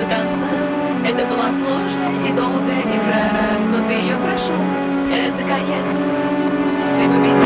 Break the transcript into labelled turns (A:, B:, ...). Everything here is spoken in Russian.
A: до конца. Это была сложная и долгая игра, но ты ее прошел. Это конец. Ты победил.